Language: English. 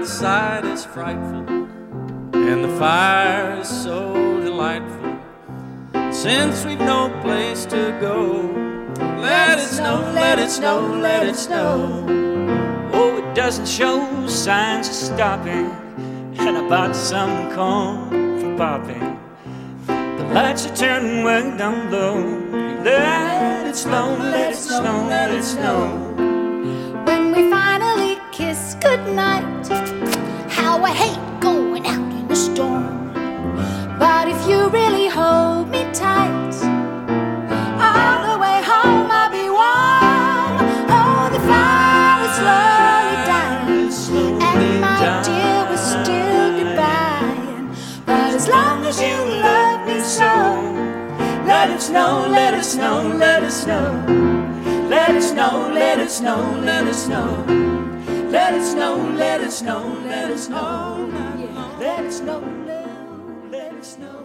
outside is frightful, and the fire is so delightful. Since we've no place to go, let it snow, let it snow, let it snow. Oh, it doesn't show signs of stopping, and I bought some corn for popping. The lights are turning way down low. Let it snow, let it snow, let it snow. When we finally kiss goodnight, how I hate going out in the storm. But if you really hold me tight, all the way home I'll be warm. Oh, the fire is slowly dying, and my dear, we're still goodbye. But as long as you love me so, let it snow, let it snow, let it snow. Let it snow, let it snow, let it snow. Let it snow, let it snow, let it snow. Let it snow, let it snow.